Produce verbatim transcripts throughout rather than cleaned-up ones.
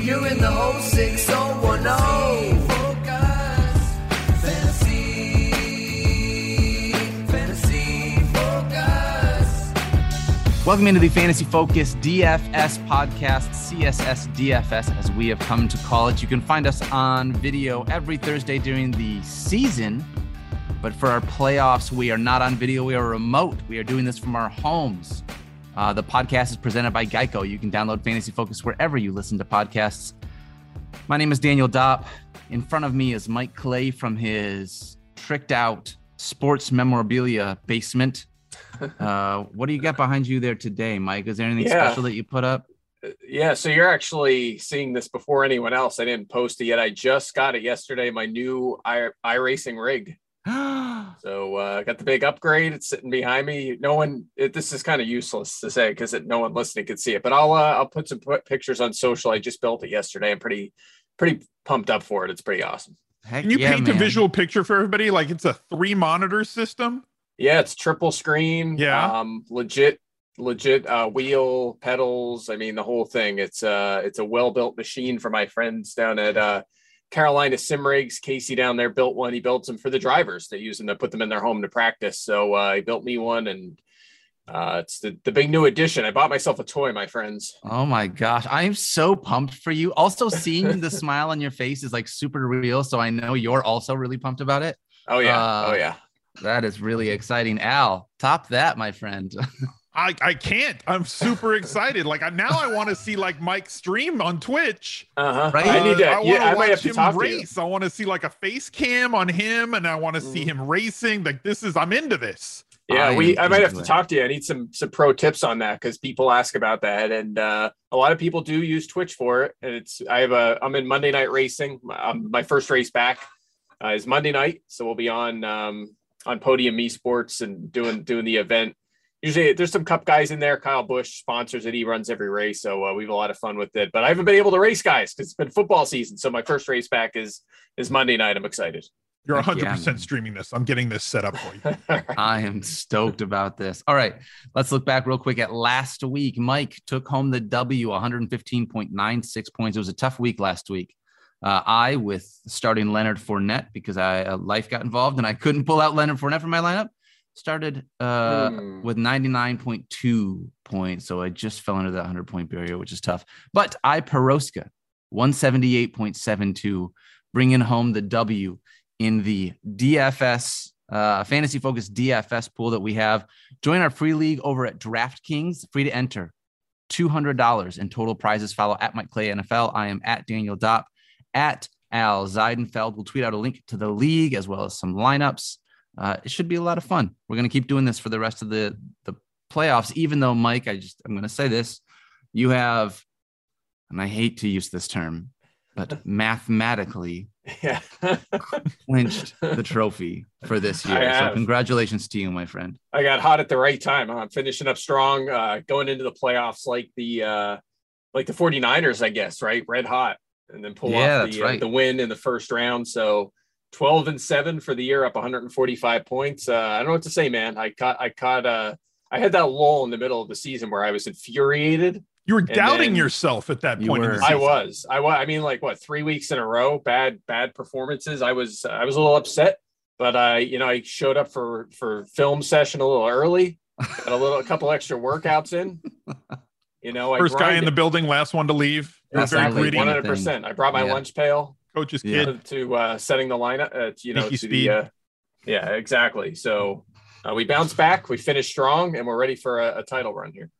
You're in the whole six oh one oh. Focus, fantasy, fantasy focus. Welcome into the Fantasy Focus D F S podcast, C S S D F S, as we have come to call it. You can find us on video every Thursday during the season, but for our playoffs, we are not on video. We are remote. We are doing this from our homes. Uh, the podcast is presented by Geico. You can download Fantasy Focus wherever you listen to podcasts. My name is Daniel Dopp. In front of me is Mike Clay from his tricked out sports memorabilia basement. Uh, what do you got behind you there today, Mike? Is there anything yeah. special that you put up? Yeah, so you're actually seeing this before anyone else. I didn't post it yet. I just got it yesterday, my new i iRacing rig. So I uh, got the big upgrade. It's sitting behind me. No one, it, this is kind of useless to say because no one listening can see it, but I'll, uh, I'll put some p- pictures on social. I just built it yesterday. I'm pretty, pretty pumped up for it. It's pretty awesome. Heck Can you yeah, paint man. a visual picture for everybody? Like it's a three monitor system. Yeah, it's triple screen. Yeah. Um, legit, legit uh, wheel, pedals. I mean, the whole thing. It's uh, it's a well-built machine for my friends down at uh, Carolina Sim Rigs. Casey down there built one. He built them for the drivers. They use them to put them in their home to practice. So uh, he built me one, and uh, it's the, the big new addition. I bought myself a toy, my friends. Oh my gosh. I'm so pumped for you. Also seeing the smile on your face is like super real. So I know you're also really pumped about it. Oh yeah. Uh, oh yeah. That is really exciting. Al, top that, my friend. I, I can't. I'm super excited. Like I, now I want to see like Mike stream on Twitch. Uh-huh. Right? I need to, Uh, I yeah, want I to might have watch to him talk to you. race. I want to see like a face cam on him, and I want to see Mm. him racing. Like this is, I'm into this. Yeah, I we. am I might have into to it. talk to you. I need some some pro tips on that because people ask about that, and uh, a lot of people do use Twitch for it. And it's I have a I'm in Monday Night Racing. Um, my first race back uh, is Monday night, so we'll be on um, on Podium Esports and doing doing the event. Usually, there's some Cup guys in there. Kyle Busch sponsors it. He runs every race, so uh, we have a lot of fun with it. But I haven't been able to race, guys, because it's been football season. So my first race back is is Monday night. I'm excited. You're Heck yeah, one hundred percent man. streaming this. I'm getting this set up for you. I am stoked about this. All right, let's look back real quick at last week. Mike took home the W, one fifteen point nine six points. It was a tough week last week. Uh, I, with starting Leonard Fournette because I uh, life got involved and I couldn't pull out Leonard Fournette from my lineup, started uh, Hmm. with ninety-nine point two points. So I just fell under that one hundred point barrier, which is tough. But I, Peroska, one seventy-eight point seven two, bringing home the W in the D F S, uh, Fantasy Focus D F S pool that we have. Join our free league over at DraftKings, free to enter, two hundred dollars in total prizes. Follow at Mike Clay N F L. I am at Daniel Dopp, at Al Zeidenfeld. We'll tweet out a link to the league as well as some lineups. Uh, it should be a lot of fun. We're going to keep doing this for the rest of the, the playoffs, even though, Mike, I just, I'm going to say this, you have, and I hate to use this term, but mathematically Yeah. clinched the trophy for this I year. So have. congratulations to you, my friend. I got hot at the right time. I'm finishing up strong, uh, going into the playoffs like the uh, like the 49ers, I guess, right? Red hot, and then pull Yeah, off that's the, right. uh, the win in the first round. So twelve and seven for the year, up one forty-five points. Uh, I don't know what to say, man. I caught, I caught, uh, I had that lull in the middle of the season where I was infuriated. You were doubting then- yourself at that You point in were. the I season. was, I was, I mean, like what, three weeks in a row, bad, bad performances. I was, I was a little upset, but I, you know, I showed up for, for film session a little early, got a little, a couple extra workouts in, you know, I First guy in grinded. the building, last one to leave. You're That's very not like greedy. one one hundred percent. I brought my Yeah. lunch pail Coach's Yeah. kid. to, to uh, setting the lineup, uh, you know, Sneaky to speed. the, uh, yeah, exactly. So uh, we bounced back, we finished strong, and we're ready for a, a title run here.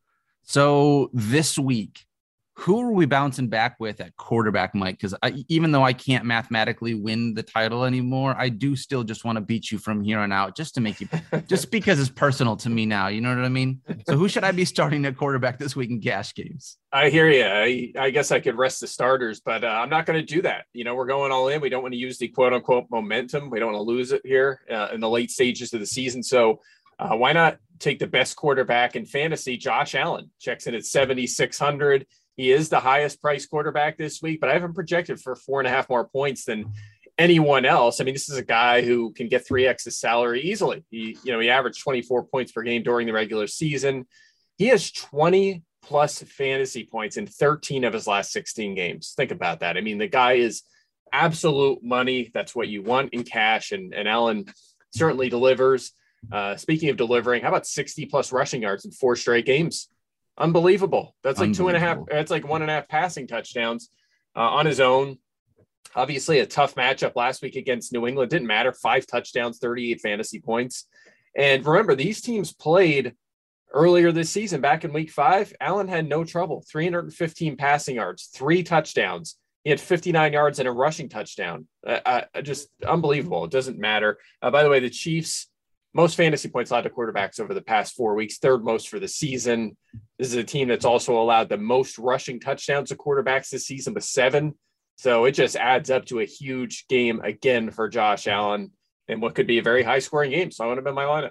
So this week, who are we bouncing back with at quarterback, Mike? Because even though I can't mathematically win the title anymore, I do still just want to beat you from here on out, just to make you, just because it's personal to me now. You know what I mean? So who should I be starting at quarterback this week in cash games? I hear you. I, I guess I could rest the starters, but uh, I'm not going to do that. You know, we're going all in. We don't want to use the quote unquote momentum. We don't want to lose it here uh, in the late stages of the season. So uh, why not take the best quarterback in fantasy? Josh Allen checks in at seventy-six hundred. He is the highest priced quarterback this week, but I have him projected for four and a half more points than anyone else. I mean, this is a guy who can get three X his salary easily. He, you know, he averaged twenty-four points per game during the regular season. He has twenty plus fantasy points in thirteen of his last sixteen games. Think about that. I mean, the guy is absolute money. That's what you want in cash. And, and Allen certainly delivers. Uh, speaking of delivering, how about sixty plus rushing yards in four straight games? Unbelievable. That's like two and a half. That's like one and a half passing touchdowns uh, on his own. Obviously a tough matchup last week against New England. Didn't matter. Five touchdowns, thirty-eight fantasy points. And remember, these teams played earlier this season, back in week five. Allen had no trouble. three hundred fifteen passing yards, three touchdowns. He had fifty-nine yards and a rushing touchdown. Uh, uh, just unbelievable. It doesn't matter. Uh, by the way, the Chiefs, most fantasy points allowed to quarterbacks over the past four weeks, third most for the season. This is a team that's also allowed the most rushing touchdowns to quarterbacks this season with seven. So it just adds up to a huge game again for Josh Allen and what could be a very high scoring game. So I want him in my lineup.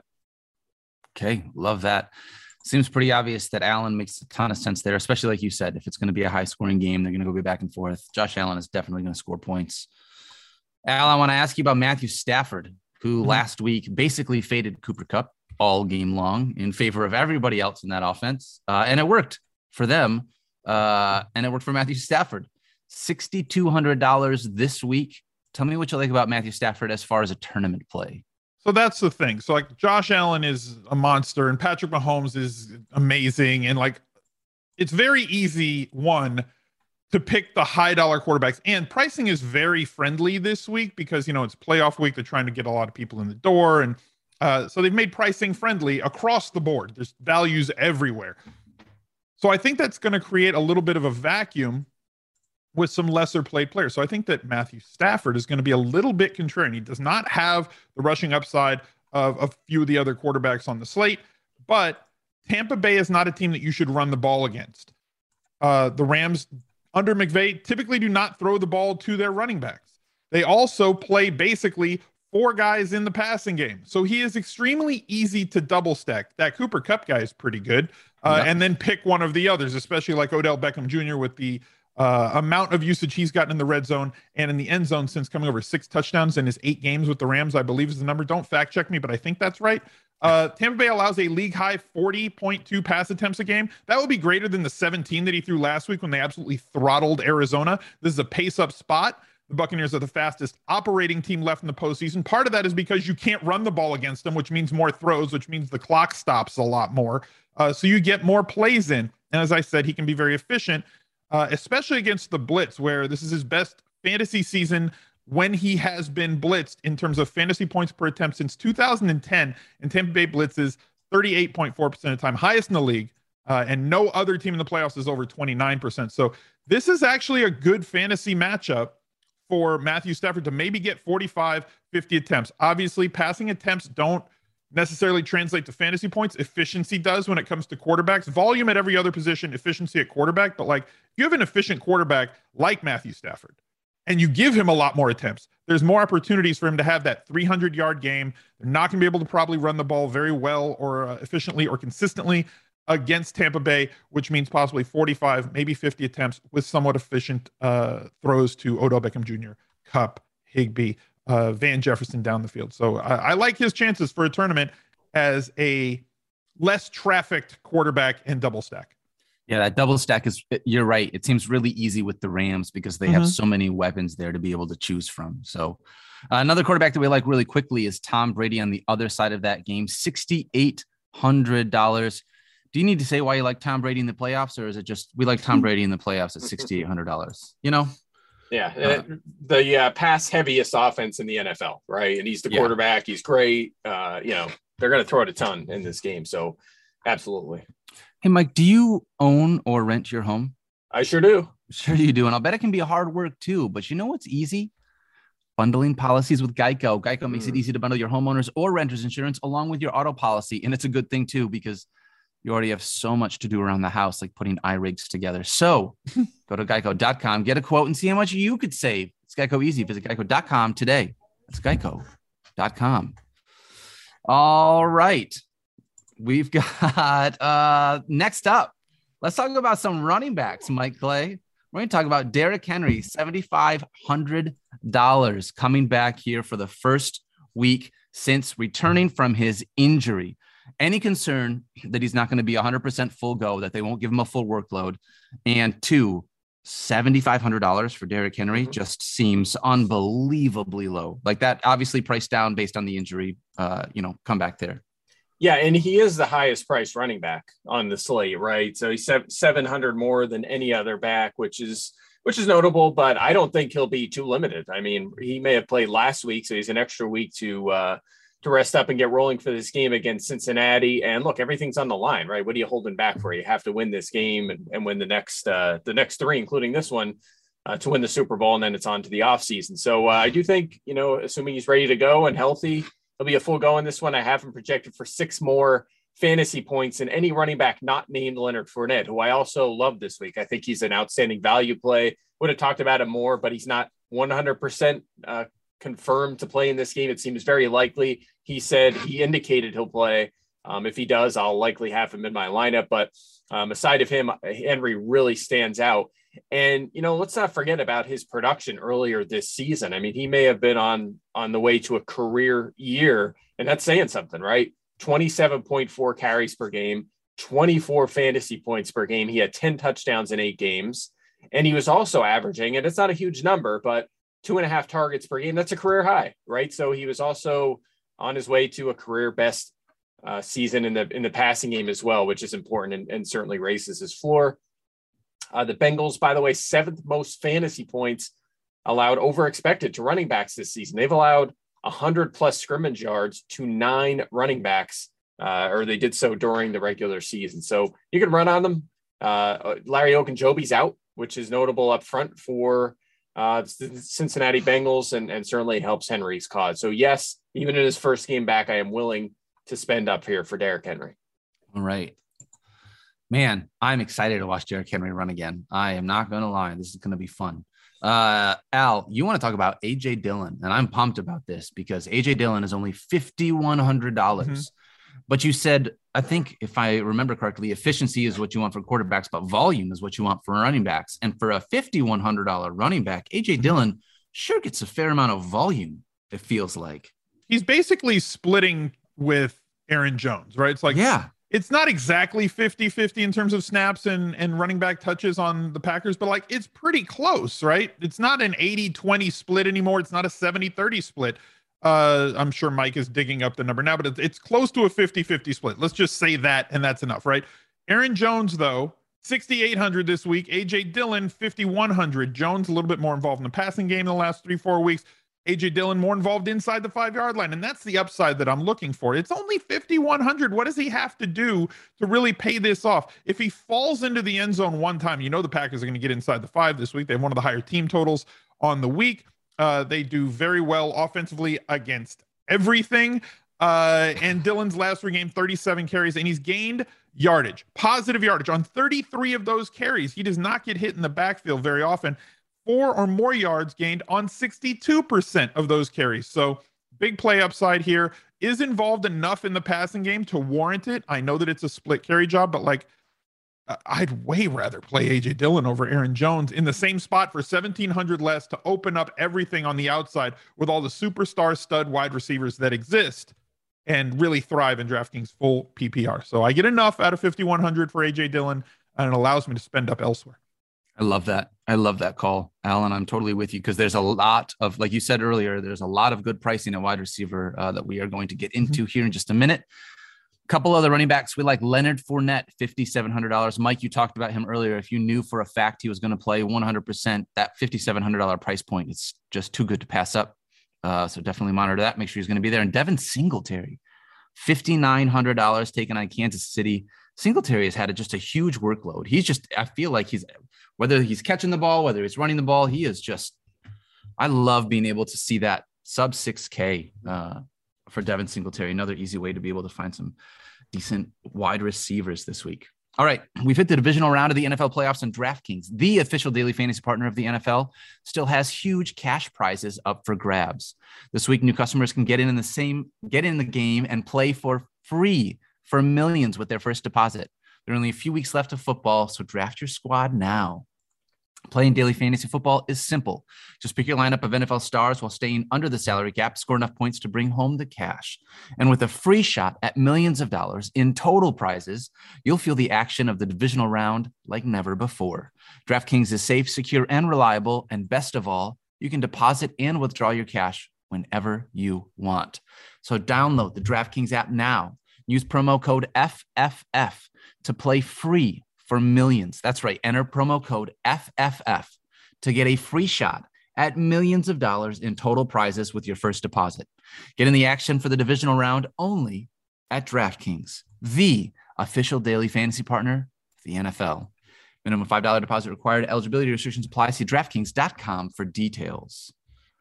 Okay. Love that. Seems pretty obvious that Allen makes a ton of sense there, especially like you said, if it's going to be a high scoring game, they're going to go back and forth. Josh Allen is definitely going to score points. Al, I want to ask you about Matthew Stafford, who mm-hmm. last week basically faded Cooper Kupp all game long in favor of everybody else in that offense. Uh, and it worked for them. Uh, and it worked for Matthew Stafford. six thousand two hundred dollars this week. Tell me what you like about Matthew Stafford as far as a tournament play. So that's the thing. So like Josh Allen is a monster and Patrick Mahomes is amazing. And like, it's very easy, one, to pick the high dollar quarterbacks, and pricing is very friendly this week because, you know, it's playoff week. They're trying to get a lot of people in the door. And uh, so they've made pricing friendly across the board. There's values everywhere. So I think that's going to create a little bit of a vacuum with some lesser played players. So I think that Matthew Stafford is going to be a little bit contrarian. He does not have the rushing upside of a few of the other quarterbacks on the slate, but Tampa Bay is not a team that you should run the ball against. Uh, the Rams under McVay typically do not throw the ball to their running backs. They also play basically four guys in the passing game. So he is extremely easy to double stack. That Cooper Kupp guy is pretty good. Uh, yeah. And then pick one of the others, especially like Odell Beckham Junior with the Uh, amount of usage he's gotten in the red zone and in the end zone since coming over six touchdowns in his eight games with the Rams, I believe is the number. Don't fact check me, but I think that's right. Uh, Tampa Bay allows a league high forty point two pass attempts a game. That would be greater than the seventeen that he threw last week when they absolutely throttled Arizona. This is a pace up spot. The Buccaneers are the fastest operating team left in the postseason. Part of that is because you can't run the ball against them, which means more throws, which means the clock stops a lot more. Uh, so you get more plays in. And as I said, he can be very efficient. Uh, especially against the blitz, where this is his best fantasy season when he has been blitzed in terms of fantasy points per attempt since two thousand ten. And Tampa Bay blitzes thirty-eight point four percent of the time, highest in the league. Uh, and no other team in the playoffs is over twenty-nine percent. So this is actually a good fantasy matchup for Matthew Stafford to maybe get forty-five, fifty attempts. Obviously, passing attempts don't necessarily translate to fantasy points. Efficiency does when it comes to quarterbacks. Volume at every other position, efficiency at quarterback. But like, if you have an efficient quarterback like Matthew Stafford and you give him a lot more attempts, there's more opportunities for him to have that three hundred yard game. They're not going to be able to probably run the ball very well or uh, efficiently or consistently against Tampa Bay, which means possibly forty-five, maybe fifty attempts with somewhat efficient uh, throws to Odell Beckham Junior, Kupp, Higbee, Uh, Van Jefferson down the field. So I, I like his chances for a tournament as a less trafficked quarterback and double stack. Yeah, that double stack is, you're right. It seems really easy with the Rams because they mm-hmm. have so many weapons there to be able to choose from. So uh, another quarterback that we like really quickly is Tom Brady on the other side of that game, six thousand eight hundred dollars. Do you need to say why you like Tom Brady in the playoffs, or is it just we like Tom Brady in the playoffs at six thousand eight hundred dollars? You know? Yeah, uh, the uh, pass heaviest offense in the N F L, right? And he's the quarterback. Yeah. He's great. Uh, you know, they're going to throw it a ton in this game. So absolutely. Hey, Mike, do you own or rent your home? I sure do. Sure you do. And I'll bet it can be hard work too. But you know what's easy? Bundling policies with Geico. Geico makes mm. it easy to bundle your homeowners or renters insurance along with your auto policy. And it's a good thing too, because you already have so much to do around the house, like putting iRigs together. So go to geico dot com, get a quote, and see how much you could save. It's Geico easy. Visit geico dot com today. That's geico dot com. All right. We've got uh, next up. Let's talk about some running backs, Mike Clay. We're going to talk about Derrick Henry, seven thousand five hundred dollars coming back here for the first week since returning from his injury. any concern that he's not going to be one hundred percent full go, that they won't give him a full workload. And two, seven thousand five hundred dollars for Derrick Henry mm-hmm. just seems unbelievably low. Like that, obviously priced down based on the injury, uh, you know, come back there. Yeah, and he is the highest priced running back on the slate, right? So he's seven hundred more than any other back, which is which is notable, but I don't think he'll be too limited. I mean, he may have played last week, so he's an extra week to uh, to rest up and get rolling for this game against Cincinnati. And look, everything's on the line, right? What are you holding back for? You have to win this game and, and win the next uh, the next three, including this one, uh, to win the Super Bowl, and then it's on to the offseason. So uh, I do think, you know, assuming he's ready to go and healthy, he'll be a full go in this one. I have him projected for six more fantasy points and any running back not named Leonard Fournette, who I also love this week. I think he's an outstanding value play. Would have talked about him more, but he's not one hundred percent uh, confirmed to play in this game. It seems very likely. He said he indicated he'll play. Um, if he does, I'll likely have him in my lineup. But um, aside of him, Henry really stands out. And, you know, let's not forget about his production earlier this season. I mean, he may have been on, on the way to a career year, and that's saying something, right? twenty-seven point four carries per game, twenty-four fantasy points per game. He had ten touchdowns in eight games. And he was also averaging, and it's not a huge number, but two and a half targets per game. That's a career high, right? So he was also on his way to a career best uh, season in the in the passing game as well, which is important and, and certainly raises his floor. Uh, the Bengals, by the way, seventh most fantasy points allowed over expected to running backs this season. They've allowed one hundred plus scrimmage yards to nine running backs, uh, or they did so during the regular season. So you can run on them. Uh, Larry Ogunjobi's out, which is notable up front for uh, the Cincinnati Bengals, and, and certainly helps Henry's cause. So yes, even in his first game back, I am willing to spend up here for Derrick Henry. All right. Man, I'm excited to watch Derrick Henry run again. I am not going to lie. This is going to be fun. Uh, Al, you want to talk about A J Dillon, and I'm pumped about this because A J Dillon is only five thousand one hundred dollars. Mm-hmm. But you said, I think if I remember correctly, efficiency is what you want for quarterbacks, but volume is what you want for running backs. And for a five thousand one hundred dollars running back, A J mm-hmm. Dillon sure gets a fair amount of volume, it feels like. He's basically splitting with Aaron Jones, right? It's like, yeah. It's not exactly fifty-fifty in terms of snaps and, and running back touches on the Packers, but like it's pretty close, right? It's not an eighty twenty split anymore. It's not a seventy thirty split. Uh, I'm sure Mike is digging up the number now, but it's, it's close to a fifty-fifty split. Let's just say that, and that's enough, right? Aaron Jones, though, sixty-eight hundred this week. A J Dillon, fifty-one hundred. Jones a little bit more involved in the passing game in the last three, four weeks. A J Dillon more involved inside the five-yard line, and that's the upside that I'm looking for. It's only fifty-one hundred. What does he have to do to really pay this off? If he falls into the end zone one time, you know the Packers are going to get inside the five this week. They have one of the higher team totals on the week. Uh, they do very well offensively against everything. Uh, and Dillon's last three games, thirty-seven carries, and he's gained yardage, positive yardage on thirty-three of those carries. He does not get hit in the backfield very often. Four or more yards gained on sixty-two percent of those carries. So big play upside here. Is involved enough in the passing game to warrant it. I know that it's a split carry job, but like I'd way rather play A J Dillon over Aaron Jones in the same spot for seventeen hundred less to open up everything on the outside with all the superstar stud wide receivers that exist and really thrive in DraftKings full P P R. So I get enough out of fifty-one hundred for A J Dillon, and it allows me to spend up elsewhere. I love that. I love that call, Alan. I'm totally with you because there's a lot of, like you said earlier, there's a lot of good pricing at wide receiver uh, that we are going to get into mm-hmm. here in just a minute. A couple other running backs we like. Leonard Fournette, five thousand seven hundred dollars. Mike, you talked about him earlier. If you knew for a fact he was going to play one hundred percent, that five thousand seven hundred dollars price point, it's just too good to pass up. Uh, so definitely monitor that. Make sure he's going to be there. And Devin Singletary, five thousand nine hundred dollars taken on Kansas City. Singletary has had a, just a huge workload. He's just, I feel like he's, whether he's catching the ball, whether he's running the ball, he is just, I love being able to see that sub six K uh, for Devin Singletary. Another easy way to be able to find some decent wide receivers this week. All right. We've hit the divisional round of the N F L playoffs, and DraftKings, the official daily fantasy partner of the N F L, still has huge cash prizes up for grabs. This week, new customers can get in, in the same, get in the game and play for free for millions with their first deposit. There are only a few weeks left of football, so draft your squad now. Playing daily fantasy football is simple. Just pick your lineup of N F L stars while staying under the salary cap, score enough points to bring home the cash. And with a free shot at millions of dollars in total prizes, you'll feel the action of the divisional round like never before. DraftKings is safe, secure, and reliable. And best of all, you can deposit and withdraw your cash whenever you want. So download the DraftKings app now. Use promo code F F F to play free for millions. That's right. Enter promo code F F F to get a free shot at millions of dollars in total prizes with your first deposit. Get in the action for the divisional round only at DraftKings, the official daily fantasy partner of the N F L. Minimum five dollars deposit required. Eligibility restrictions apply. See DraftKings dot com for details.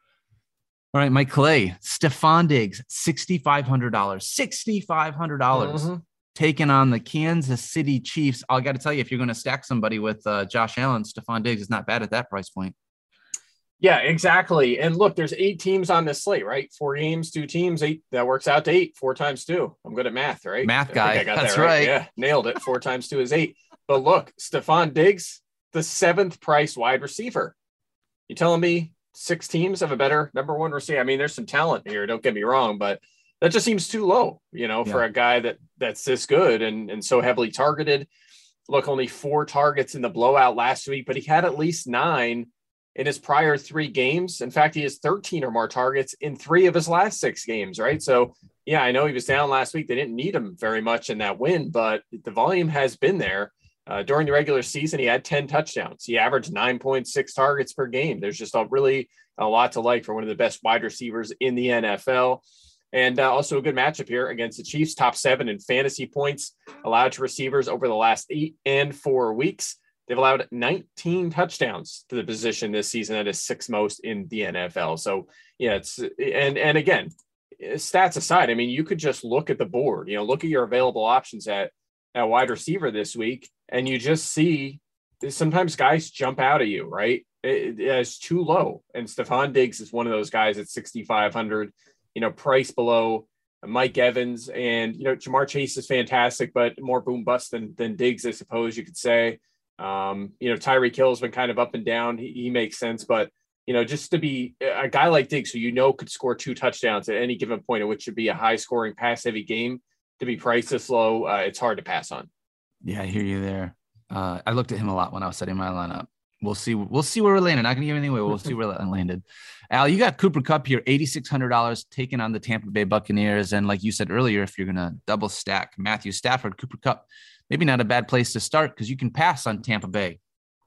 All right, Mike Clay, Stephon Diggs, six thousand five hundred dollars. six thousand five hundred dollars. Mm-hmm. Taking on the Kansas City Chiefs. I got to tell you, if you're going to stack somebody with uh, Josh Allen, Stephon Diggs is not bad at that price point. Yeah, exactly. And look, there's eight teams on this slate, right? Four games, two teams, eight. That works out to eight. Four times two. I'm good at math, right? Math guy. I I got That's that right. right. Yeah, nailed it. Four times two is eight. But look, Stephon Diggs, the seventh price wide receiver. You telling me six teams have a better number one receiver? I mean, there's some talent here. Don't get me wrong, but that just seems too low, you know, yeah. for a guy that that's this good and, and so heavily targeted. Look, only four targets in the blowout last week, but he had at least nine in his prior three games. In fact, he has thirteen or more targets in three of his last six games, right? So, yeah, I know he was down last week. They didn't need him very much in that win, but the volume has been there. Uh, during the regular season, he had ten touchdowns. He averaged nine point six targets per game. There's just a really a lot to like for one of the best wide receivers in the N F L. And uh, also a good matchup here against the Chiefs, top seven in fantasy points allowed to receivers over the last eight and four weeks. They've allowed nineteen touchdowns to the position this season. That is sixth most in the N F L. So, yeah, it's and and again, stats aside, I mean, you could just look at the board, you know, look at your available options at, at wide receiver this week, and you just see sometimes guys jump out at you, right? It, it's too low. And Stephon Diggs is one of those guys at six thousand five hundred. You know, price below Mike Evans, and, you know, Jamar Chase is fantastic, but more boom bust than, than Diggs, I suppose you could say. Um, you know, Tyreek Hill has been kind of up and down. He, he makes sense, but, you know, just to be a guy like Diggs, who, you know, could score two touchdowns at any given point, in which should be a high scoring pass heavy game, to be priced this low, uh, it's hard to pass on. Yeah, I hear you there. Uh, I looked at him a lot when I was setting my lineup. We'll see. We'll see where we're landing. Not going to give anything away. We'll see where that landed. Al, you got Cooper Kupp here, eight thousand six hundred dollars, taking on the Tampa Bay Buccaneers. And like you said earlier, if you're going to double stack Matthew Stafford, Cooper Kupp, maybe not a bad place to start because you can pass on Tampa Bay.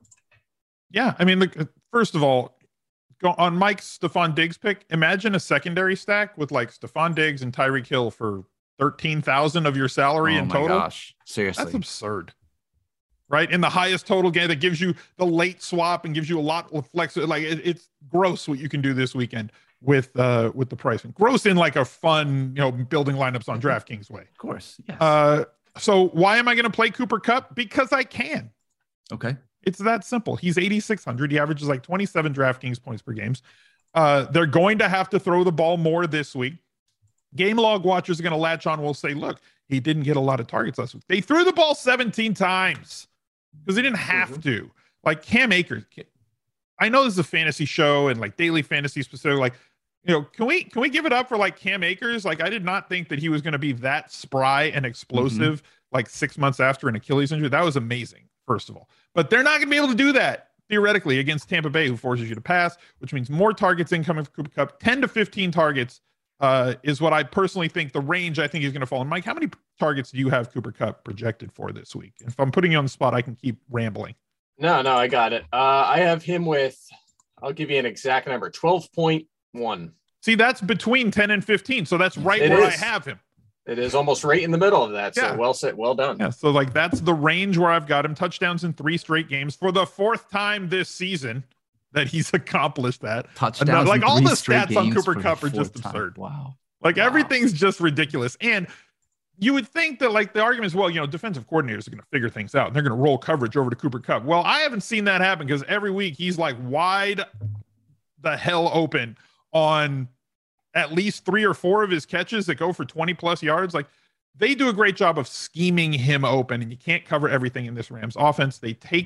Yeah, I mean, look, first of all, go on Mike's Stephon Diggs pick. Imagine a secondary stack with like Stephon Diggs and Tyreek Hill for thirteen thousand of your salary oh in my total. Gosh, seriously, that's absurd. Right, in the highest total game that gives you the late swap and gives you a lot of flex. Like it, it's gross what you can do this weekend with uh with the pricing. Gross in like a fun, you know, building lineups on DraftKings way. Of course, yes. Uh, so why am I going to play Cooper Kupp? Because I can. Okay, it's that simple. He's eight thousand six hundred. He averages like twenty-seven DraftKings points per games. Uh, they're going to have to throw the ball more this week. Game log watchers are going to latch on. Will say, look, he didn't get a lot of targets last week. They threw the ball seventeen times. Because they didn't have mm-hmm. to. Like Cam Akers, I know this is a fantasy show and like daily fantasy specific. Like, you know, can we can we give it up for like Cam Akers? Like, I did not think that he was going to be that spry and explosive. Mm-hmm. Like six months after an Achilles injury. That was amazing. First of all, but they're not going to be able to do that theoretically against Tampa Bay, who forces you to pass, which means more targets incoming for Cooper Kupp. ten to fifteen targets uh, is what I personally think the range I think is going to fall. And Mike, how many targets do you have Cooper Kupp projected for this week? If I'm putting you on the spot, I can keep rambling. No, no, I got it. Uh, I have him with, I'll give you an exact number, twelve point one. See, that's between ten and fifteen. So that's right it where is. I have him. It is almost right in the middle of that. So yeah. well said. Well done. Yeah. So like that's the range where I've got him. Touchdowns in three straight games for the fourth time this season that he's accomplished that. Touchdowns. Like all the stats stats on Cooper Kupp are just time. absurd. Wow. Like wow. everything's just ridiculous. And you would think that like the argument is, well, you know, defensive coordinators are going to figure things out and they're going to roll coverage over to Cooper Kupp. Well, I haven't seen that happen because every week he's like wide the hell open on at least three or four of his catches that go for twenty plus yards. Like they do a great job of scheming him open, and you can't cover everything in this Rams offense. They take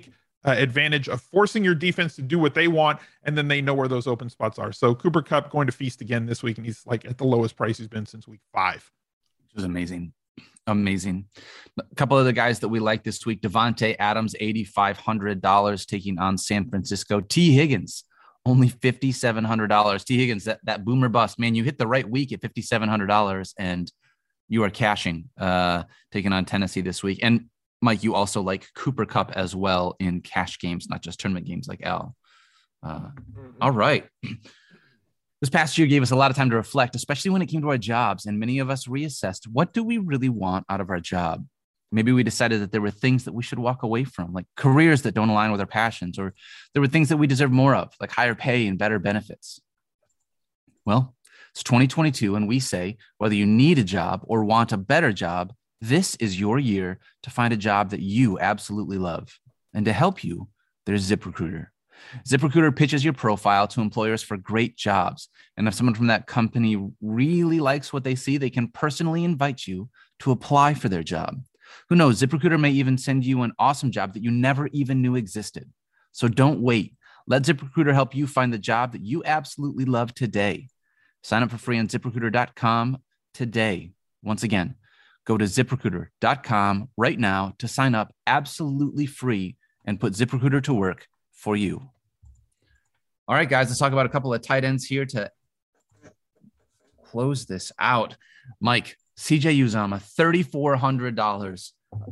uh, advantage of forcing your defense to do what they want, and then they know where those open spots are. So Cooper Kupp going to feast again this week, and he's like at the lowest price he's been since week five. Which was amazing. Amazing. A couple of the guys that we like this week, Devontae Adams, eight thousand five hundred dollars taking on San Francisco. T. Higgins, only five thousand seven hundred dollars. T. Higgins, that, that boomer bust, man, you hit the right week at five thousand seven hundred dollars and you are cashing, uh, taking on Tennessee this week. And Mike, you also like Cooper Kupp as well in cash games, not just tournament games like Al. Uh, mm-hmm. All right. This past year gave us a lot of time to reflect, especially when it came to our jobs. And many of us reassessed, what do we really want out of our job? Maybe we decided that there were things that we should walk away from, like careers that don't align with our passions, or there were things that we deserve more of, like higher pay and better benefits. Well, it's twenty twenty-two, and we say, whether you need a job or want a better job, this is your year to find a job that you absolutely love. And to help you, there's ZipRecruiter. ZipRecruiter pitches your profile to employers for great jobs. And if someone from that company really likes what they see, they can personally invite you to apply for their job. Who knows, ZipRecruiter may even send you an awesome job that you never even knew existed. So don't wait. Let ZipRecruiter help you find the job that you absolutely love today. Sign up for free on ZipRecruiter dot com today. Once again, go to ZipRecruiter dot com right now to sign up absolutely free and put ZipRecruiter to work for you. All right, guys, let's talk about a couple of tight ends here to close this out. Mike, C J Uzomah, three thousand four hundred dollars.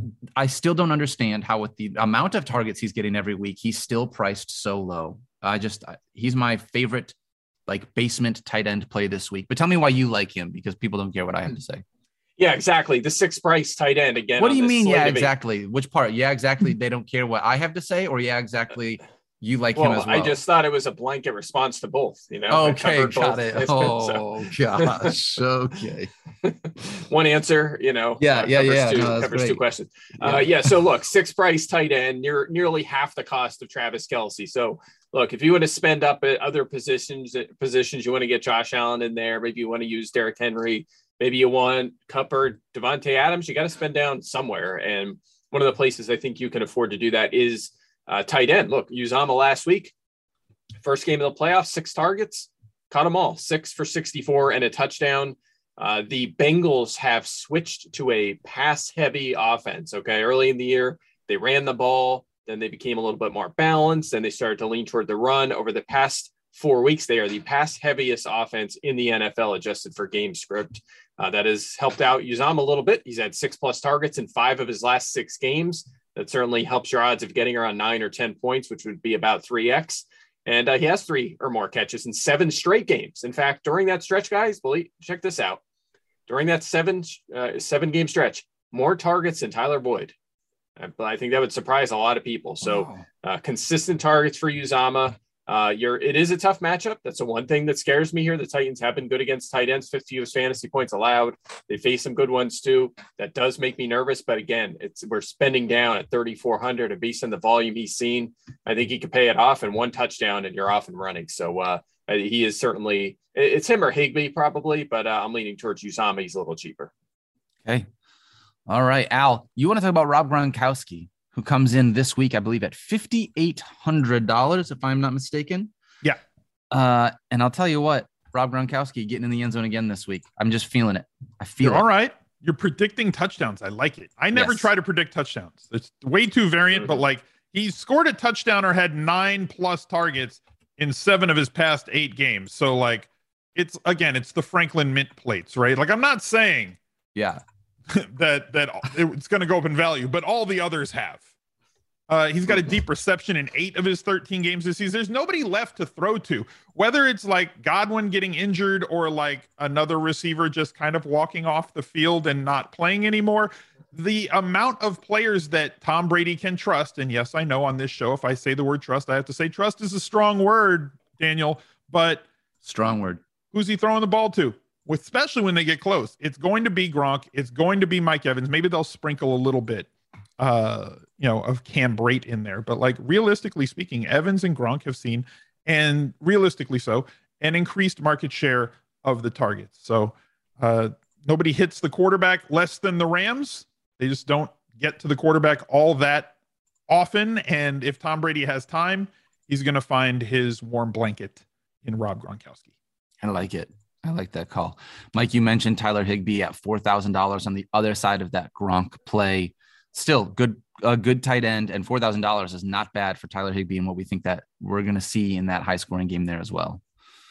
I still don't understand how with the amount of targets he's getting every week, he's still priced so low. I just, he's my favorite like basement tight end play this week. But tell me why you like him, because people don't care what I have to say. Yeah, exactly. The sixth price tight end again. What do you mean? Yeah, exactly. Which part? Yeah, exactly. They don't care what I have to say, or yeah, exactly. You like well, him as well. I just thought it was a blanket response to both, you know? Okay, got it. Oh, so. gosh. Okay. One answer, you know. Yeah, uh, yeah, covers yeah. Two, No, covers great. two questions. Yeah. Uh, yeah, so look, sixth price tight end, near, nearly half the cost of Travis Kelce. So look, if you want to spend up at other positions, positions, you want to get Josh Allen in there. Maybe you want to use Derrick Henry. Maybe you want Kupp or Devontae Adams. You got to spend down somewhere. And one of the places I think you can afford to do that is uh, tight end. Look, Uzomah last week, first game of the playoffs, six targets, caught them all, six for sixty-four and a touchdown. Uh, the Bengals have switched to a pass-heavy offense, okay? Early in the year, they ran the ball, then they became a little bit more balanced, then they started to lean toward the run. Over the past four weeks, they are the pass-heaviest offense in the N F L, adjusted for game script. Uh, that has helped out Uzomah a little bit. He's had six-plus targets in five of his last six games. That certainly helps your odds of getting around nine or ten points, which would be about three X. And uh, he has three or more catches in seven straight games. In fact, during that stretch, guys, believe, check this out. During that seven, uh, seven game stretch, more targets than Tyler Boyd. Uh, but I think that would surprise a lot of people. So uh, consistent targets for Uzomah. Uh, you're, it is a tough matchup. That's the one thing that scares me here. The Titans have been good against tight ends, fifth fewest fantasy points allowed. They face some good ones too. That does make me nervous. But again, it's we're spending down at thirty-four hundred, and based on the volume he's seen, I think he could pay it off, and one touchdown and you're off and running. So uh, he is certainly, it's him or Higbee probably, but uh, I'm leaning towards Uzomah. He's a little cheaper. Okay. All right, Al, you want to talk about Rob Gronkowski, who comes in this week, I believe, at five thousand eight hundred dollars, if I'm not mistaken. Yeah. Uh, and I'll tell you what, Rob Gronkowski getting in the end zone again this week. I'm just feeling it. I feel You're it. All right. You're predicting touchdowns. I like it. I never Yes. try to predict touchdowns. It's way too variant, but like he scored a touchdown or had nine plus targets in seven of his past eight games. So like it's, again, it's the Franklin Mint plates, right? Like I'm not saying Yeah. that that it's going to go up in value, but all the others have. Uh, he's got a deep reception in eight of his thirteen games this season. There's nobody left to throw to, whether it's like Godwin getting injured or like another receiver just kind of walking off the field and not playing anymore. The amount of players that Tom Brady can trust, and yes, I know on this show, if I say the word trust, I have to say trust is a strong word, Daniel, but Strong word. who's he throwing the ball to? Especially when they get close. It's going to be Gronk. It's going to be Mike Evans. Maybe they'll sprinkle a little bit, uh, you know, of Cam Brate in there. But like realistically speaking, Evans and Gronk have seen, and realistically so, an increased market share of the targets. So uh, nobody hits the quarterback less than the Rams. They just don't get to the quarterback all that often. And if Tom Brady has time, he's going to find his warm blanket in Rob Gronkowski. I like it. I like that call. Mike, you mentioned Tyler Higbee at four thousand dollars on the other side of that Gronk play. Still good, a good tight end, and four thousand dollars is not bad for Tyler Higbee and what we think that we're going to see in that high scoring game there as well.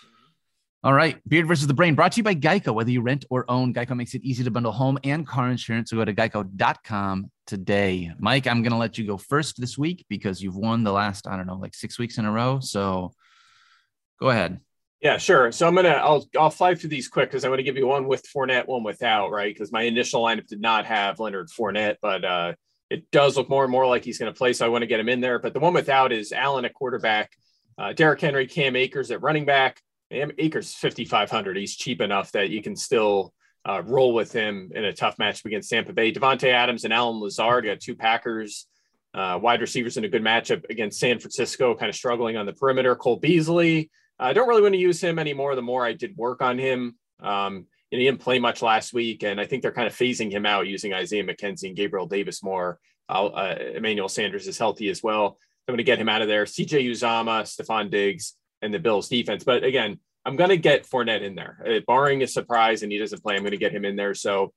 All right. Beard versus the Brain brought to you by Geico. Whether you rent or own, Geico makes it easy to bundle home and car insurance. So go to geico dot com today. Mike, I'm going to let you go first this week because you've won the last, I don't know, like six weeks in a row. So go ahead. Yeah, sure. So I'm gonna I'll I'll fly through these quick because I'm gonna give you one with Fournette, one without, right? Because my initial lineup did not have Leonard Fournette, but uh, it does look more and more like he's gonna play, so I want to get him in there. But the one without is Allen at quarterback, uh, Derrick Henry, Cam Akers at running back. Akers fifty-five hundred. He's cheap enough that you can still uh, roll with him in a tough matchup against Tampa Bay. Devontae Adams and Allen Lazard got two Packers uh, wide receivers in a good matchup against San Francisco, kind of struggling on the perimeter. Cole Beasley. I don't really want to use him anymore. The more I did work on him, um, and he didn't play much last week, and I think they're kind of phasing him out using Isaiah McKenzie and Gabriel Davis more. Uh, uh, Emmanuel Sanders is healthy as well. I'm going to get him out of there. C J Uzama, Stephon Diggs, and the Bills defense. But again, I'm going to get Fournette in there. Uh, barring a surprise and he doesn't play, I'm going to get him in there. So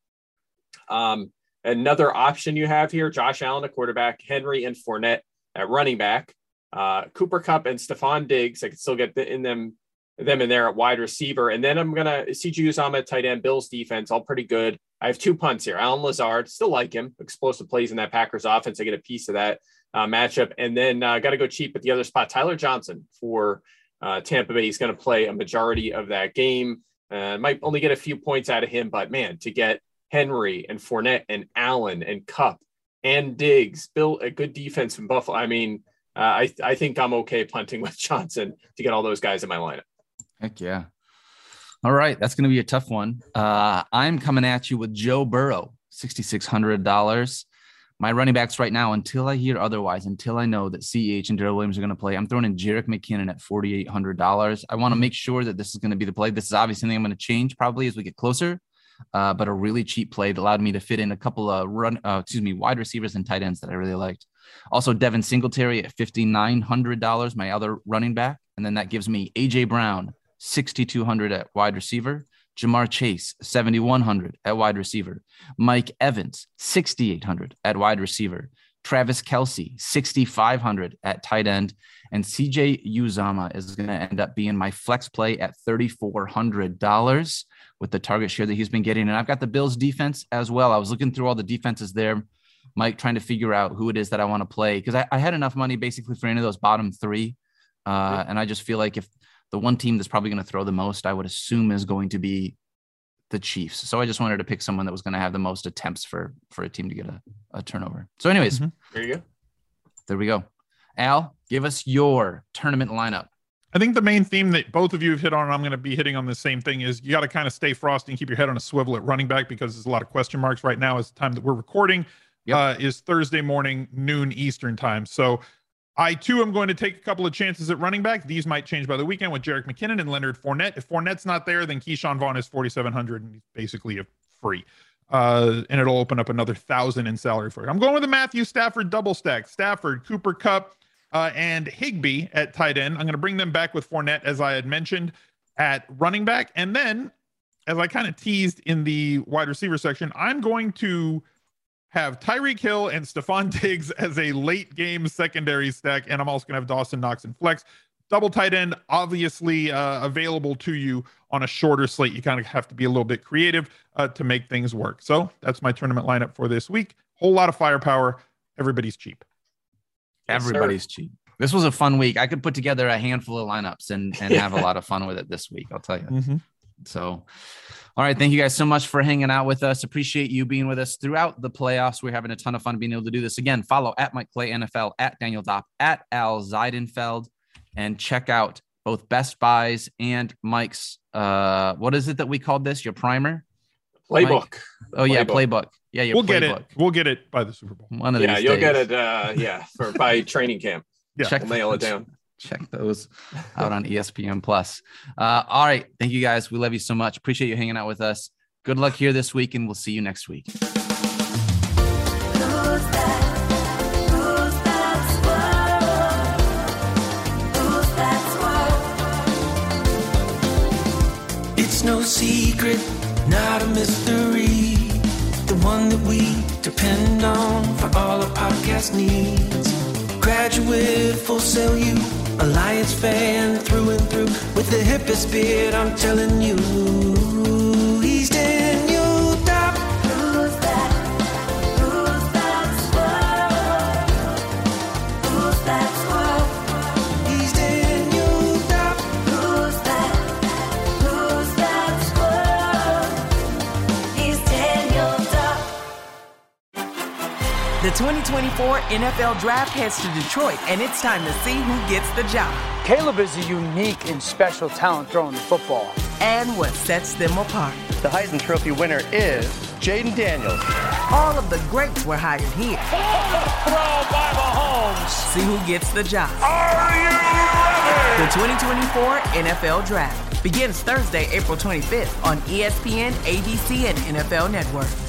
um, another option you have here, Josh Allen, a quarterback, Henry and Fournette at running back. Uh, Cooper Kupp and Stephon Diggs. I can still get the, in them, them in there at wide receiver. And then I'm going to C J Uzama at tight end, Bills defense, all pretty good. I have two punts here. Allen Lazard, still like him. Explosive plays in that Packers offense. I get a piece of that uh, matchup. And then I uh, got to go cheap at the other spot. Tyler Johnson for uh, Tampa Bay. He's going to play a majority of that game. Uh, might only get a few points out of him, but man, to get Henry and Fournette and Allen and Kupp and Diggs, build a good defense in Buffalo. I mean, Uh, I, I think I'm okay punting with Johnson to get all those guys in my lineup. Heck yeah. All right. That's going to be a tough one. Uh, I'm coming at you with Joe Burrow, six thousand six hundred dollars. My running backs right now, until I hear otherwise, until I know that C H and Darrell Williams are going to play, I'm throwing in Jerick McKinnon at four thousand eight hundred dollars. I want to make sure that this is going to be the play. This is obviously something I'm going to change probably as we get closer, uh, but a really cheap play that allowed me to fit in a couple of run, uh, excuse me, wide receivers and tight ends that I really liked. Also, Devin Singletary at five thousand nine hundred dollars, my other running back. And then that gives me A J Brown, six thousand two hundred dollars at wide receiver. Jamar Chase, seven thousand one hundred dollars at wide receiver. Mike Evans, six thousand eight hundred dollars at wide receiver. Travis Kelce, six thousand five hundred dollars at tight end. And C J Uzama is going to end up being my flex play at three thousand four hundred dollars with the target share that he's been getting. And I've got the Bills defense as well. I was looking through all the defenses there, Mike, trying to figure out who it is that I want to play because I, I had enough money basically for any of those bottom three. Uh, and I just feel like if the one team that's probably going to throw the most, I would assume is going to be the Chiefs. So I just wanted to pick someone that was going to have the most attempts for, for a team to get a, a turnover. So anyways, mm-hmm. there you go. There we go. Al, give us your tournament lineup. I think the main theme that both of you have hit on, and I'm going to be hitting on the same thing, is you got to kind of stay frosty and keep your head on a swivel at running back because there's a lot of question marks right now as the time that we're recording. Yep. Uh, is Thursday morning, noon Eastern time. So I, too, am going to take a couple of chances at running back. These might change by the weekend with Jerick McKinnon and Leonard Fournette. If Fournette's not there, then Keyshawn Vaughn is forty-seven hundred and he's basically a free. Uh, and it'll open up another thousand in salary for you. I'm going with the Matthew Stafford double stack. Stafford, Cooper Kupp, uh, and Higbee at tight end. I'm going to bring them back with Fournette, as I had mentioned, at running back. And then, as I kind of teased in the wide receiver section, I'm going to have Tyreek Hill and Stephon Diggs as a late game secondary stack. And I'm also going to have Dawson Knox and flex. Double tight end, obviously uh, available to you on a shorter slate. You kind of have to be a little bit creative uh, to make things work. So that's my tournament lineup for this week. Whole lot of firepower. Everybody's cheap. Everybody's yes, cheap. This was a fun week. I could put together a handful of lineups and, and have a lot of fun with it this week. I'll tell you. Mm-hmm. So, all right. Thank you guys so much for hanging out with us. Appreciate you being with us throughout the playoffs. We're having a ton of fun being able to do this. Again, follow at Mike Clay N F L, at Daniel Dopp, at Al Zeidenfeld, and check out both Best Buys and Mike's. Uh, what is it that we called this? Your primer? Playbook. Mike? Oh, yeah. Playbook. playbook. Yeah. Your we'll playbook. get it. We'll get it by the Super Bowl. One of yeah, these you'll days. get it. Uh, yeah. For by training camp. Yeah. Check we'll nail it down. Check those out on E S P N Plus. Uh, all right. Thank you guys. We love you so much. Appreciate you hanging out with us. Good luck here this week, and we'll see you next week. Who's that? Who's that? It's no secret, not a mystery. The one that we depend on for all our podcast needs. Graduate, Full Sail U, Alliance fan through and through. With the hippest beard, I'm telling you, he's Daniel Dopp. Who's that? Who's that squirrel? Who's that squirrel? He's Daniel Dopp. Who's that? Who's that squirrel? He's Daniel Dopp. The twenty twenty-four N F L Draft heads to Detroit, and it's time to see who gets the job Caleb is a unique and special talent throwing the football. and what sets them apart. The Heisman Trophy winner is Jaden Daniels. All of the greats were hired here. Throw by Mahomes. See who gets the job. Are you ready? The twenty twenty-four N F L Draft begins Thursday, April twenty-fifth on E S P N, A B C, and N F L Network.